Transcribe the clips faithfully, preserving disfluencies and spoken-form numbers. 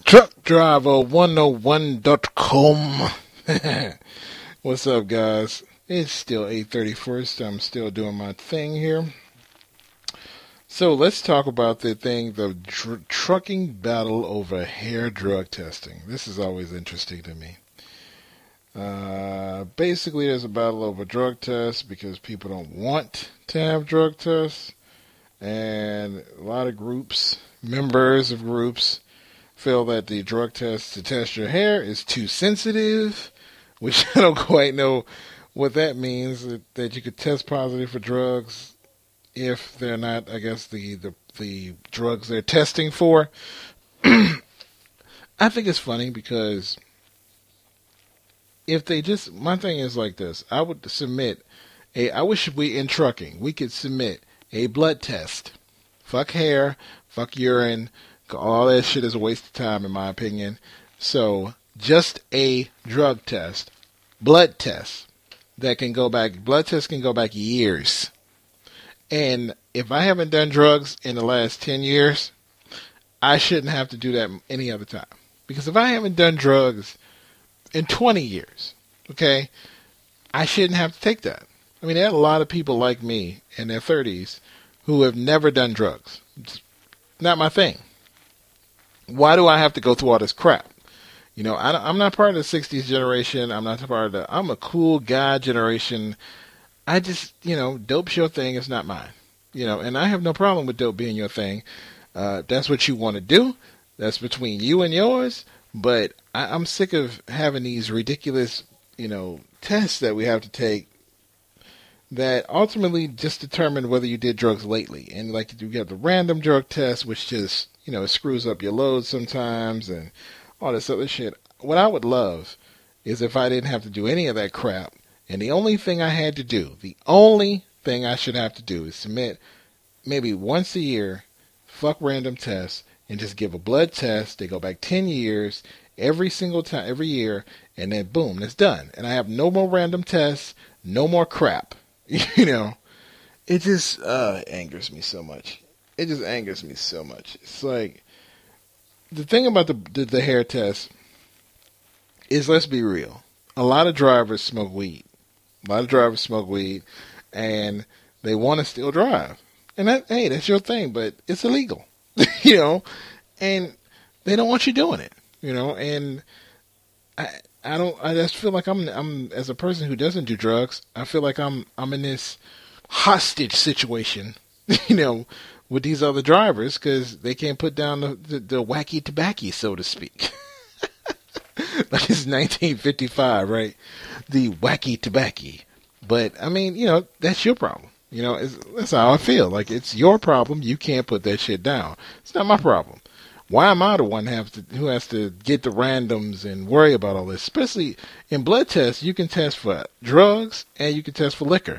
truck driver one oh one dot com. What's up, guys? It's still eight thirty-first. I'm still doing my thing here. So let's talk about the thing, the tr- trucking battle over hair drug testing. This is always interesting to me. Uh, basically, there's a battle over drug tests because people don't want to have drug tests. And a lot of groups, members of groups, feel that the drug test to test your hair is too sensitive, which I don't quite know what that means, that, that you could test positive for drugs if they're not, I guess, the, the, the drugs they're testing for. I think it's funny because if they just, my thing is like this, I would submit a, I wish we, in trucking, we could submit a blood test. Fuck hair, fuck urine, all that shit is a waste of time in my opinion. So, just a drug test, blood test, that can go back, blood tests can go back years. And if I haven't done drugs in the last ten years, I shouldn't have to do that any other time. Because if I haven't done drugs in twenty years, okay, I shouldn't have to take that. I mean, there are a lot of people like me in their thirties who have never done drugs. It's not my thing. Why do I have to go through all this crap? You know, I, I'm not part of the sixties generation. I'm not part of the, I'm a cool guy generation. I just, you know, dope's your thing. It's not mine. You know, and I have no problem with dope being your thing. Uh, that's what you want to do. That's between you and yours. But I, I'm sick of having these ridiculous, you know, tests that we have to take that ultimately just determine whether you did drugs lately. And like you get the random drug test, which just, you know, it screws up your load sometimes and all this other shit. What I would love is if I didn't have to do any of that crap. And the only thing I had to do, the only thing I should have to do is submit maybe once a year, fuck random tests, and just give a blood test. They go back ten years, every single time, every year, and then boom, it's done. And I have no more random tests, no more crap. You know, it just uh, angers me so much. It just angers me so much. It's like, the thing about the, the, the hair test is, let's be real. A lot of drivers smoke weed. A lot of drivers smoke weed, and they want to still drive. And that, hey, that's your thing, but it's illegal. You know, and they don't want you doing it. You know, and I I don't I just feel like I'm I'm as a person who doesn't do drugs, I feel like I'm I'm in this hostage situation, you know, with these other drivers because they can't put down the, the, the wacky tobacco, so to speak. Like it's nineteen fifty-five, right? The wacky tobacco. But I mean, you know, that's your problem. You know, it's, that's how I feel. Like it's your problem. You can't put that shit down. It's not my problem. Why am I the one have to, who has to get the randoms and worry about all this? Especially in blood tests, you can test for drugs and you can test for liquor.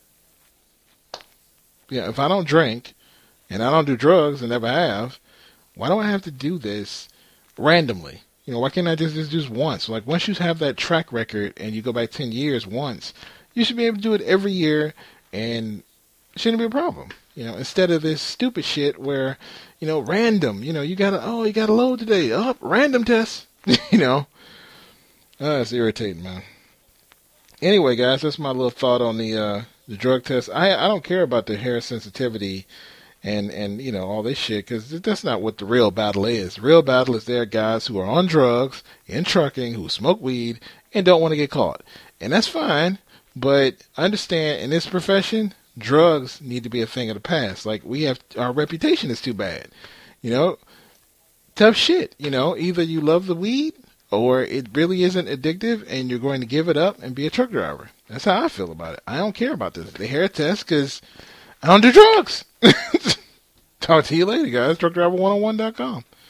Yeah, if I don't drink and I don't do drugs and never have, why do I have to do this randomly? You know, why can't I just, just do this once? Like once you have that track record and you go back ten years once, you should be able to do it every year and it shouldn't be a problem. You know, instead of this stupid shit where, you know, random, you know, you gotta, oh, you gotta load today. Oh, random test. You know. Uh, it's irritating, man. Anyway, guys, that's my little thought on the uh, the drug test. I I don't care about the hair sensitivity and, and you know, all this shit, because that's not what the real battle is. The real battle is there are guys who are on drugs, in trucking, who smoke weed, and don't want to get caught. And that's fine, but understand, in this profession, drugs need to be a thing of the past. Like, we have, our reputation is too bad. You know, tough shit. You know, either you love the weed or it really isn't addictive and you're going to give it up and be a truck driver. That's how I feel about it. I don't care about this, the hair test, because I don't do drugs. Talk to you later, guys. truck driver one oh one dot com.